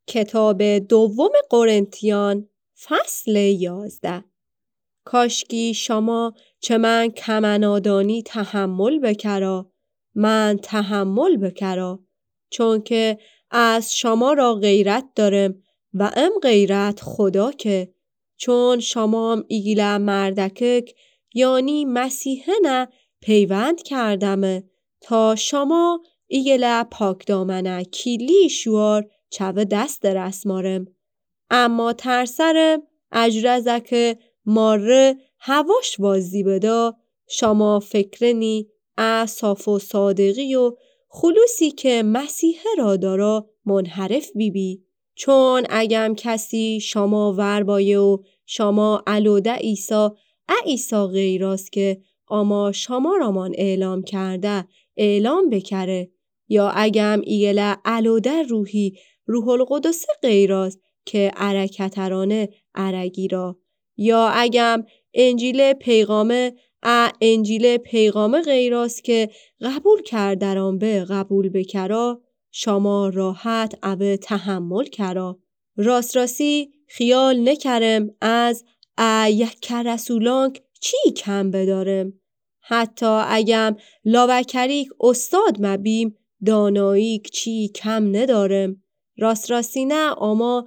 کتاب دوم قرنتیان فصل 11. کاشکی شما چه من کمنادانی تحمل بکرا، من تحمل بکرا، چون که از شما را غیرت دارم و ام غیرت خدا که، چون شما ایگیل مردکک یعنی مسیحه نه پیوند کردمه تا شما ایگیل پاک دامنه کیلی شوار چوه دست رسمارم. اما ترسرم اجرزک ماره هواش وازی بدا شما فکرنی صاف و صادقی و خلوصی که مسیح را دارا منحرف بی. چون اگم کسی شما وربایه و شما علوده عیسی غیراست که اما شما رامان اعلام کرده اعلام بکره، یا اگم ایگله علوده روح القدس غیراست که ارکترانه ارگی را، یا اگم انجیل پیغام غیراست که قبول کردران به قبول بکرا، شما راحت اوه تحمل کرا. راستی خیال نکرم از یک رسولانک چی کم بدارم، حتی اگم لاوکریک استاد مبیم داناییک چی کم ندارم. راستی نه، اما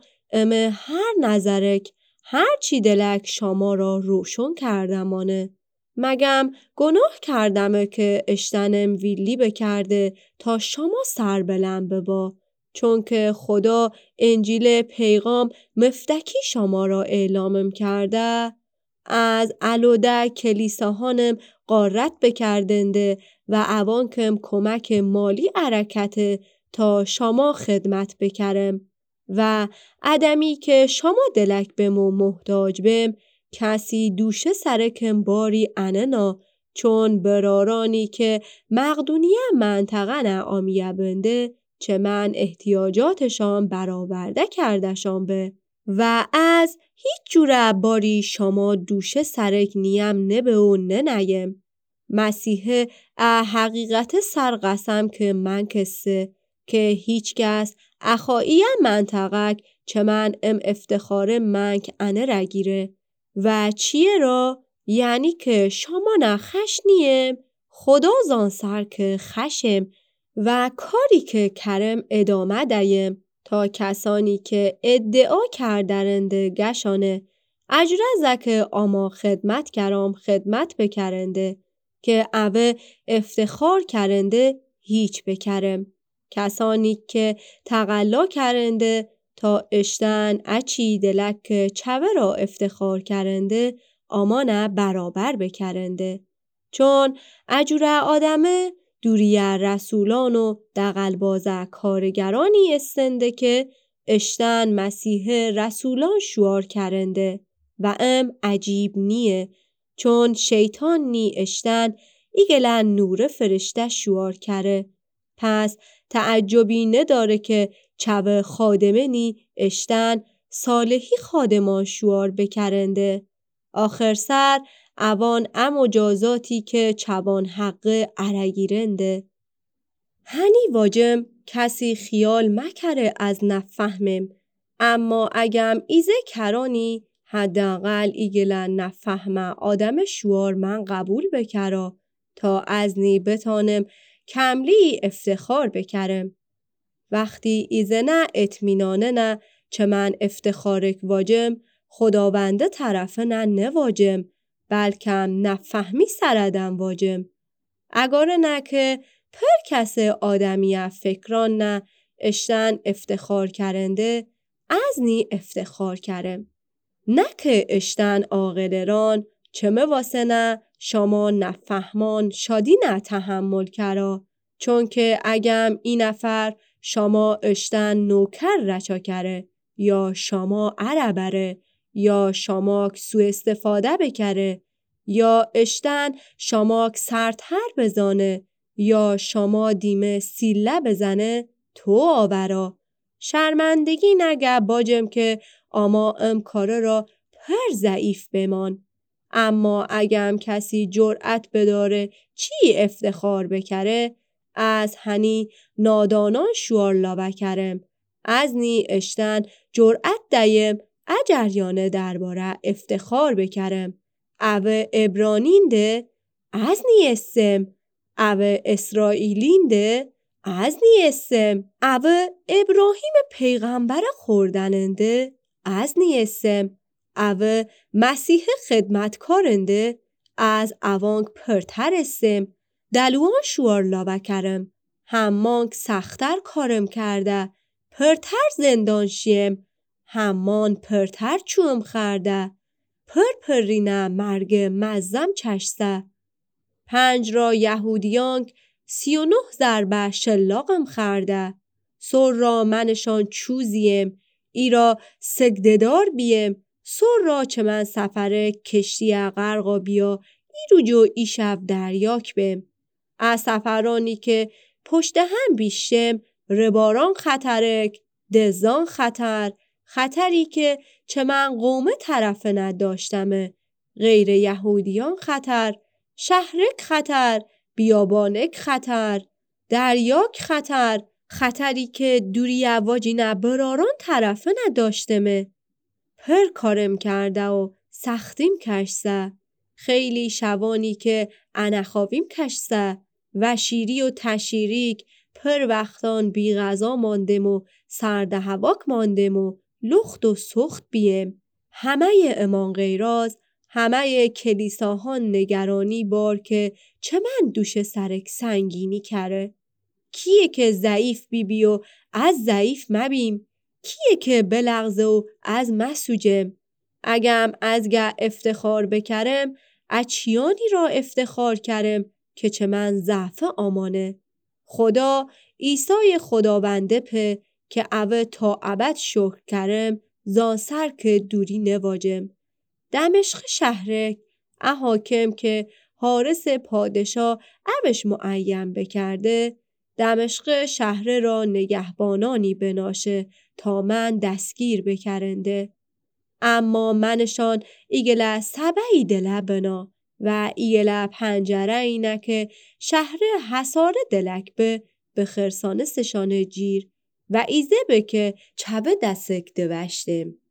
هر نظرک هر چی دلک شما را روشن کردمانه. مگم گناه کردمه که اشتنم ویلی بکرده تا شما سر بلند ببا، چون که خدا انجیل پیغام مفتکی شما را اعلامم کرده. از علوده کلیساهانم قارت بکردنده و اوانکم کمک مالی ارکته تا شما خدمت بکرم، و ادمی که شما دلک بمو محتاج بم کسی دوشه سرکم باری اننا، چون برارانی که مقدونیه منطقه نه آمیه بنده چه من احتیاجاتشان برآورده کردشان به، و از هیچ جوره باری شما دوشه سرک نیم نبه و ننیم. مسیح حقیقت سرقسم که من کسه که هیچ کس اخایی منطقه چه من افتخار منک انه رگیره، و چیه را؟ یعنی که شما نه خش نیم، خدا زان سر که خشم، و کاری که کرم ادامه دیم تا کسانی که ادعا کردرنده گشانه اجرزک آما خدمت کرام خدمت بکرنده که اوه افتخار کرنده هیچ بکرم. کسانی که تقلا کرنده تا اشتن اچی دلک چوه را افتخار کرنده آمانه برابر بکرنده، چون اجوره آدمه دوریه رسولان و دغلبازه کارگرانی استنده که اشتن مسیح رسولان شوار کرنده، و عجیب نیه، چون شیطان نی اشتن ایگلن نور فرشته شوار کره. پس تعجبی نداره که چوه خادمه نی اشتن صالحی خادمان شوار بکرنده. آخر سر اوان مجازاتی که چوان حق ارگیرنده. هنی واجم کسی خیال مکره از نفهمم، اما اگم ایزه کرانی حداقل ایگلن نفهمه آدم شوار من قبول بکرا تا از نی بتانم کملی افتخار بکرم. وقتی ایزه نه اطمینانه نه چه من افتخارک واجم خداونده طرفه نه نواجم، بلکم نفهمی سردم واجم. اگاره نه که پر کس آدمیه فکران نه اشتن افتخار کرنده از نی افتخار کرم، نه که اشتن عاقلران چه مواسه نه شما نفهمان شادی نه تحمل کرا، چون که اگم این نفر شما اشتن نوکر رچا کره، یا شما عربره، یا شما سو استفاده بکره، یا اشتن شما سرتر بزانه، یا شما دیمه سیله بزنه، تو آورا شرمندگی نگه باجم که اما کاره را پر ضعیف بمان. اما اگم کسی جرأت بداره چی افتخار بکره، از هنی نادانان شوار لا بکرم، از نی اشتن جرأت دیم اجریانه درباره افتخار بکرم. او ابرانین ده از نی استم. او اسرائیلین ده از نی استم. او ابراهیم پیغمبر خوردننده از نی استم. او مسیح خدمتکارنده از اوانک پرتر استم. دلوان شوارلا بکرم. همانک سختر کارم کرده. پرتر زندان شیم. همان پرتر چوم خرده. پرینه مرگ مزم چشته. 5 را یهودیانک 39 ضربه شلاقم خرده. سر را منشان چوزیم. ای را سگددار بیم. سر را چه من سفر کشتی غرقا بیا. ای رو جو ای شب دریاک بیم. از سفرانی که پشت هم بیشتم رباران خطرک. دزان خطری که چه من قومه طرفه نداشتمه. غیر یهودیان خطر. شهرک خطر. بیابانک خطر. دریاک خطری که دوری واجی براران طرفه نداشتمه. پر کارم کرده و سختیم کشته. خیلی شوانی که انخاویم کشته. و شیری و تشیریک پر وقتان بی غذا ماندم و سرده هواک ماندم و لخت و سخت بیم. همه امان غیراز همه کلیساهان نگرانی بار که چه من دوش سرک سنگینی کره. کیه که ضعیف بی و از ضعیف مبیم. کیه که بلغزه و از مسوجم. اگم ازگه افتخار بکرم اچیانی را افتخار کرم که چه من ضعف آمانه. خدا عیسی خداونده په که او تا ابد شکر کرم زان سر که دوری نواجم. دمشق شهرک حاکم که حارس پادشاه اوش معین بکرده. دمشق شهر را نگهبانانی بناشه تا من دستگیر بکرنده. اما منشان ایگله سبعی دله بنا و ایگله پنجره اینه که شهر حساره دلک به خرسانه سشانه جیر و ایزه به که چبه دستک دوشتم.